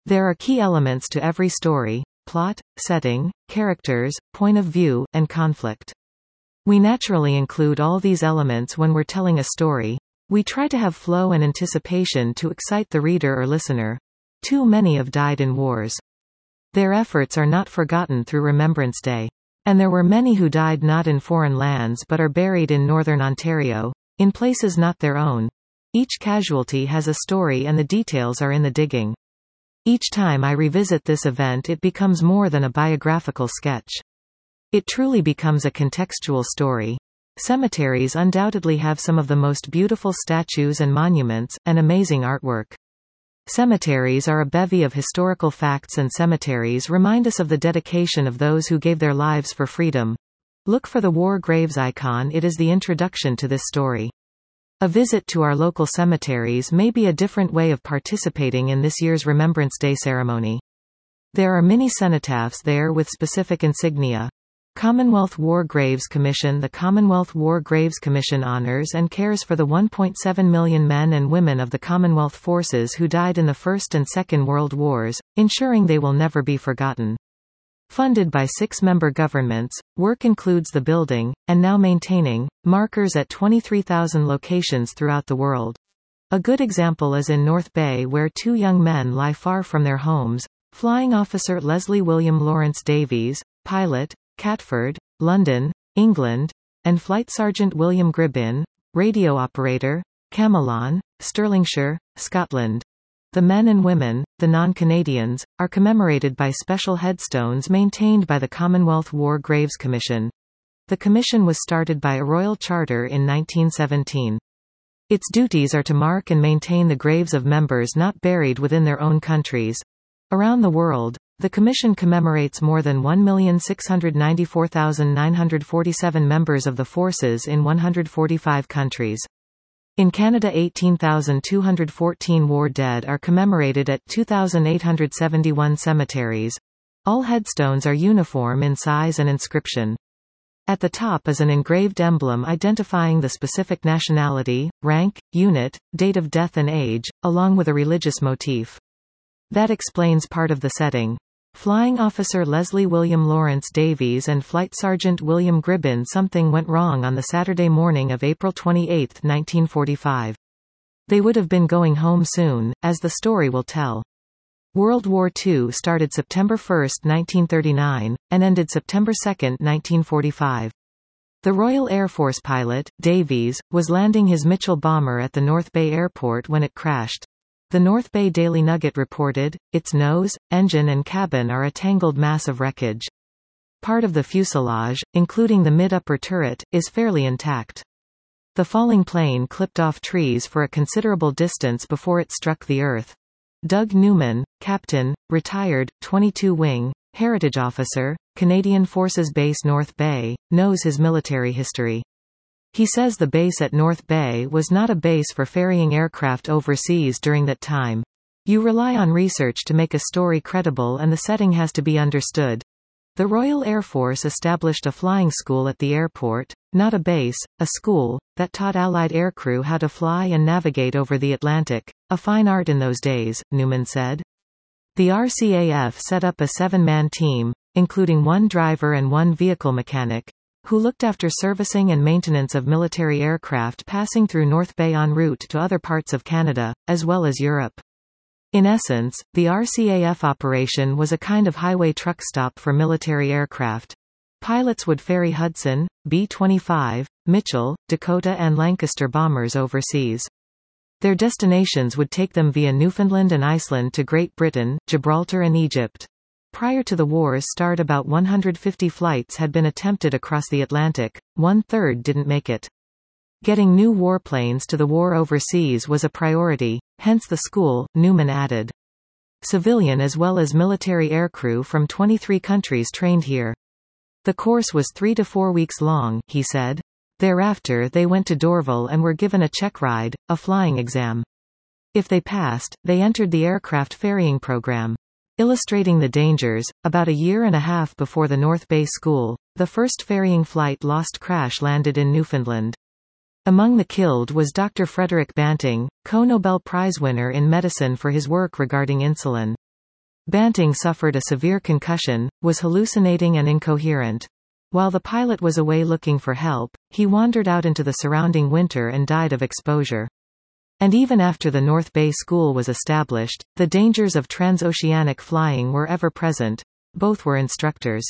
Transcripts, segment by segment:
There are key elements to every story: plot, setting, characters, point of view, and conflict. We naturally include all these elements when we're telling a story. We try to have flow and anticipation to excite the reader or listener. Too many have died in wars. Their efforts are not forgotten through Remembrance Day. And there were many who died not in foreign lands but are buried in northern Ontario, in places not their own. Each casualty has a story and the details are in the digging. Each time I revisit this event it becomes more than a biographical sketch. It truly becomes a contextual story. Cemeteries undoubtedly have some of the most beautiful statues and monuments, and amazing artwork. Cemeteries are a bevy of historical facts, and cemeteries remind us of the dedication of those who gave their lives for freedom. Look for the War Graves icon. It is the introduction to this story. A visit to our local cemeteries may be a different way of participating in this year's Remembrance Day ceremony. There are many cenotaphs there with specific insignia. Commonwealth War Graves Commission. The Commonwealth War Graves Commission honors and cares for the 1.7 million men and women of the Commonwealth forces who died in the First and Second World Wars, ensuring they will never be forgotten. Funded by 6 member governments, work includes the building, and now maintaining, markers at 23,000 locations throughout the world. A good example is in North Bay, where 2 young men lie far from their homes: Flying Officer Leslie William Lawrence Davies, pilot, Catford, London, England, and Flight Sergeant William Gribbin, radio operator, Camelon, Stirlingshire, Scotland. The men and women, the non-Canadians, are commemorated by special headstones maintained by the Commonwealth War Graves Commission. The commission was started by a royal charter in 1917. Its duties are to mark and maintain the graves of members not buried within their own countries. Around the world, the Commission commemorates more than 1,694,947 members of the forces in 145 countries. In Canada, 18,214 war dead are commemorated at 2,871 cemeteries. All headstones are uniform in size and inscription. At the top is an engraved emblem identifying the specific nationality, rank, unit, date of death and age, along with a religious motif. That explains part of the setting. Flying Officer Leslie William Lawrence Davies and Flight Sergeant William Gribbin. Something went wrong on the Saturday morning of April 28, 1945. They would have been going home soon, as the story will tell. World War II started September 1, 1939, and ended September 2, 1945. The Royal Air Force pilot, Davies, was landing his Mitchell bomber at the North Bay Airport when it crashed. The North Bay Daily Nugget reported, its nose, engine and cabin are a tangled mass of wreckage. Part of the fuselage, including the mid-upper turret, is fairly intact. The falling plane clipped off trees for a considerable distance before it struck the earth. Doug Newman, captain, retired, 22 Wing, Heritage Officer, Canadian Forces Base North Bay, knows his military history. He says the base at North Bay was not a base for ferrying aircraft overseas during that time. You rely on research to make a story credible and the setting has to be understood. The Royal Air Force established a flying school at the airport, not a base, a school, that taught Allied aircrew how to fly and navigate over the Atlantic, a fine art in those days, Newman said. The RCAF set up a 7-man team, including 1 driver and 1 vehicle mechanic, who looked after servicing and maintenance of military aircraft passing through North Bay en route to other parts of Canada, as well as Europe. In essence, the RCAF operation was a kind of highway truck stop for military aircraft. Pilots would ferry Hudson, B-25, Mitchell, Dakota and Lancaster bombers overseas. Their destinations would take them via Newfoundland and Iceland to Great Britain, Gibraltar and Egypt. Prior to the war's start, about 150 flights had been attempted across the Atlantic, 1/3 didn't make it. Getting new warplanes to the war overseas was a priority, hence the school, Newman added. Civilian as well as military aircrew from 23 countries trained here. The course was 3 to 4 weeks long, he said. Thereafter they went to Dorval and were given a check ride, a flying exam. If they passed, they entered the aircraft ferrying program. Illustrating the dangers, about a year and a half before the North Bay School, the first ferrying flight lost crash landed in Newfoundland. Among the killed was Dr. Frederick Banting, co-Nobel Prize winner in medicine for his work regarding insulin. Banting suffered a severe concussion, was hallucinating and incoherent. While the pilot was away looking for help, he wandered out into the surrounding winter and died of exposure. And even after the North Bay School was established, the dangers of transoceanic flying were ever present. Both were instructors.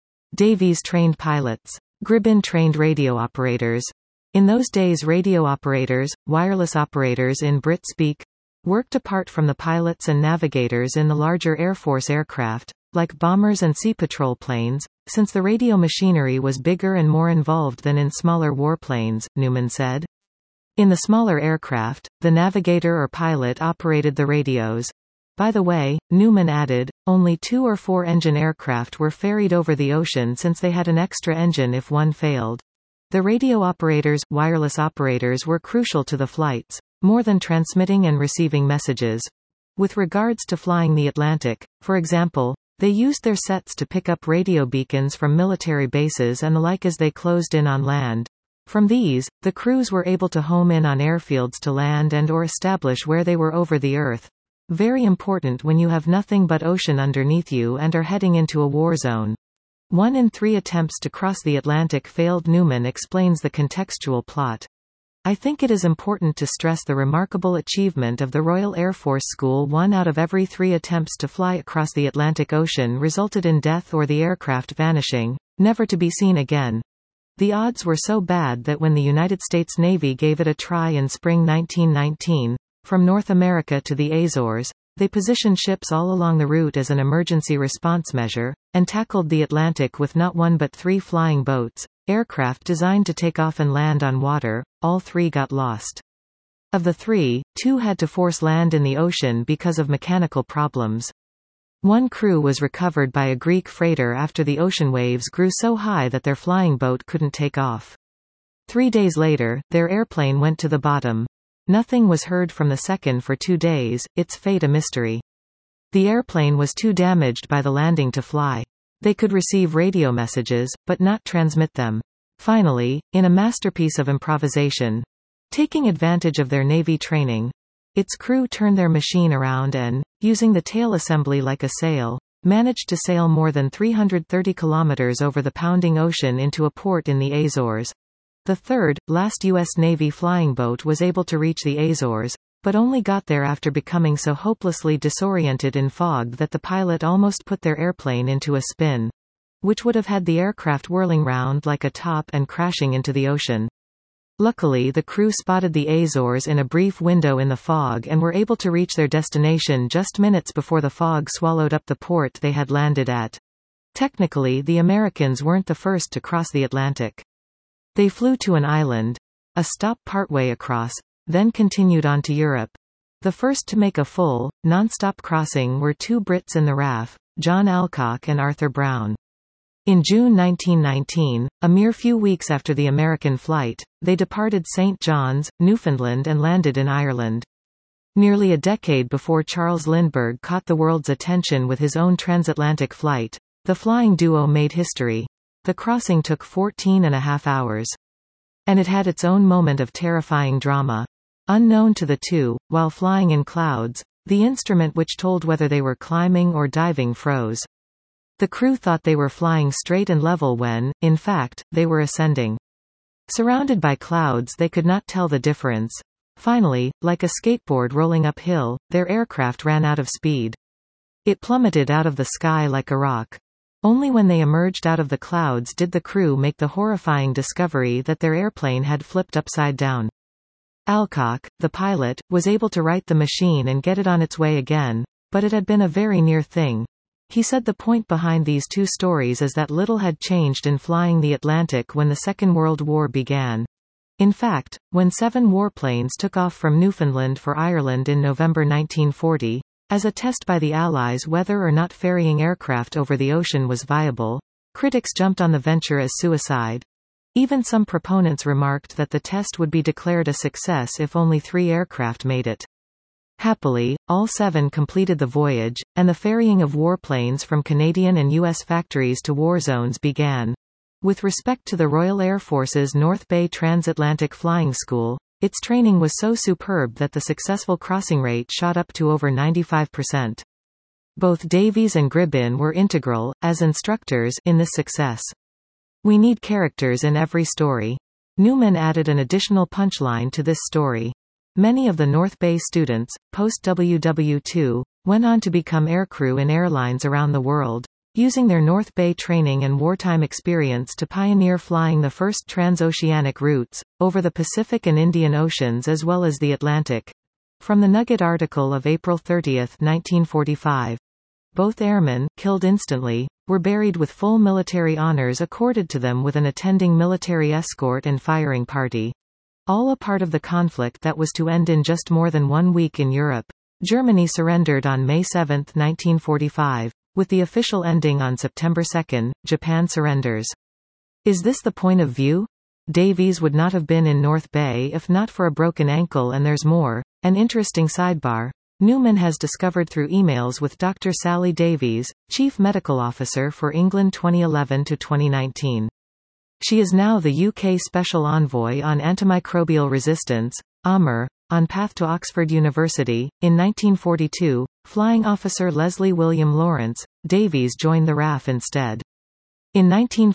Davies trained pilots. Gribbin trained radio operators. In those days, radio operators, wireless operators in Brit speak, worked apart from the pilots and navigators in the larger Air Force aircraft, like bombers and sea patrol planes, since the radio machinery was bigger and more involved than in smaller warplanes, Newman said. In the smaller aircraft, the navigator or pilot operated the radios. By the way, Newman added, only 2 or 4 engine aircraft were ferried over the ocean since they had an extra engine if one failed. The radio operators, wireless operators were crucial to the flights, more than transmitting and receiving messages. With regards to flying the Atlantic, for example, they used their sets to pick up radio beacons from military bases and the like as they closed in on land. From these, the crews were able to home in on airfields to land and or establish where they were over the Earth. Very important when you have nothing but ocean underneath you and are heading into a war zone. 1 in 3 attempts to cross the Atlantic failed. Newman explains the contextual plot. I think it is important to stress the remarkable achievement of the Royal Air Force School. 1 out of every 3 attempts to fly across the Atlantic Ocean resulted in death or the aircraft vanishing, never to be seen again. The odds were so bad that when the United States Navy gave it a try in spring 1919, from North America to the Azores, they positioned ships all along the route as an emergency response measure, and tackled the Atlantic with not 1 but 3 flying boats, aircraft designed to take off and land on water. All 3 got lost. Of the 3, 2 had to force land in the ocean because of mechanical problems. 1 crew was recovered by a Greek freighter after the ocean waves grew so high that their flying boat couldn't take off. 3 days later, their airplane went to the bottom. Nothing was heard from the second for 2 days, its fate a mystery. The airplane was too damaged by the landing to fly. They could receive radio messages, but not transmit them. Finally, in a masterpiece of improvisation, taking advantage of their Navy training, its crew turned their machine around and, using the tail assembly like a sail, managed to sail more than 330 kilometers over the pounding ocean into a port in the Azores. The third, last U.S. Navy flying boat was able to reach the Azores, but only got there after becoming so hopelessly disoriented in fog that the pilot almost put their airplane into a spin, which would have had the aircraft whirling round like a top and crashing into the ocean. Luckily, the crew spotted the Azores in a brief window in the fog and were able to reach their destination just minutes before the fog swallowed up the port they had landed at. Technically, the Americans weren't the first to cross the Atlantic. They flew to an island, a stop partway across, then continued on to Europe. The first to make a full, non-stop crossing were 2 Brits in the RAF, John Alcock and Arthur Brown. In June 1919, a mere few weeks after the American flight, they departed St. John's, Newfoundland and landed in Ireland. Nearly a decade before Charles Lindbergh caught the world's attention with his own transatlantic flight, the flying duo made history. The crossing took 14.5 hours. And it had its own moment of terrifying drama. Unknown to the two, while flying in clouds, the instrument which told whether they were climbing or diving froze. The crew thought they were flying straight and level when, in fact, they were ascending. Surrounded by clouds, they could not tell the difference. Finally, like a skateboard rolling uphill, their aircraft ran out of speed. It plummeted out of the sky like a rock. Only when they emerged out of the clouds did the crew make the horrifying discovery that their airplane had flipped upside down. Alcock, the pilot, was able to right the machine and get it on its way again, but it had been a very near thing. He said the point behind these 2 stories is that little had changed in flying the Atlantic when the Second World War began. In fact, when 7 warplanes took off from Newfoundland for Ireland in November 1940, as a test by the Allies whether or not ferrying aircraft over the ocean was viable, critics jumped on the venture as suicide. Even some proponents remarked that the test would be declared a success if only 3 aircraft made it. Happily, all 7 completed the voyage, and the ferrying of warplanes from Canadian and U.S. factories to war zones began. With respect to the Royal Air Force's North Bay Transatlantic Flying School, its training was so superb that the successful crossing rate shot up to over 95%. Both Davies and Gribbin were integral, as instructors, in this success. We need characters in every story. Newman added an additional punchline to this story. Many of the North Bay students, post-WW2, went on to become aircrew in airlines around the world, using their North Bay training and wartime experience to pioneer flying the first transoceanic routes, over the Pacific and Indian Oceans as well as the Atlantic. From the Nugget article of April 30, 1945. Both airmen, killed instantly, were buried with full military honors accorded to them with an attending military escort and firing party. All a part of the conflict that was to end in just more than 1 week in Europe. Germany surrendered on May 7, 1945. With the official ending on September 2, Japan surrenders. Is this the point of view? Davies would not have been in North Bay if not for a broken ankle, and there's more. An interesting sidebar. Newman has discovered through emails with Dr. Sally Davies, Chief Medical Officer for England 2011 to 2019. She is now the UK Special Envoy on Antimicrobial Resistance, AMR, on path to Oxford University. In 1942, Flying Officer Leslie William Lawrence, Davies joined the RAF instead. In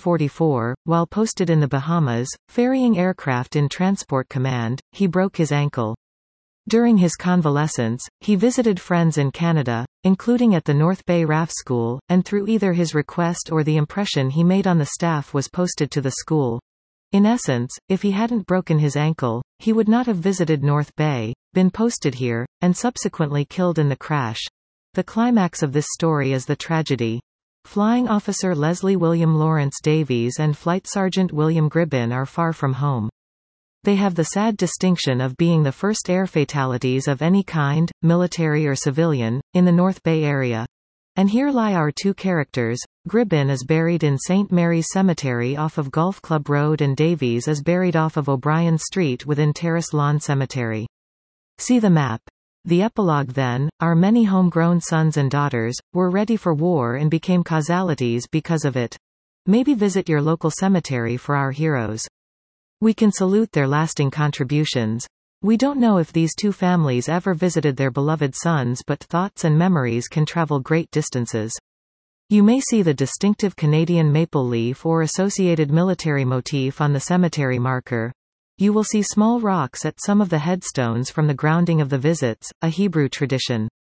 1944, while posted in the Bahamas, ferrying aircraft in Transport Command, he broke his ankle. During his convalescence, he visited friends in Canada, including at the North Bay RAF School, and through either his request or the impression he made on the staff was posted to the school. In essence, if he hadn't broken his ankle, he would not have visited North Bay, been posted here, and subsequently killed in the crash. The climax of this story is the tragedy. Flying Officer Leslie William Lawrence Davies and Flight Sergeant William Gribbin are far from home. They have the sad distinction of being the first air fatalities of any kind, military or civilian, in the North Bay area. And here lie our two characters. Gribbin is buried in St. Mary's Cemetery off of Golf Club Road, and Davies is buried off of O'Brien Street within Terrace Lawn Cemetery. See the map. The epilogue then, our many homegrown sons and daughters, were ready for war and became causalities because of it. Maybe visit your local cemetery for our heroes. We can salute their lasting contributions. We don't know if these two families ever visited their beloved sons, but thoughts and memories can travel great distances. You may see the distinctive Canadian maple leaf or associated military motif on the cemetery marker. You will see small rocks at some of the headstones from the grounding of the visits, a Hebrew tradition.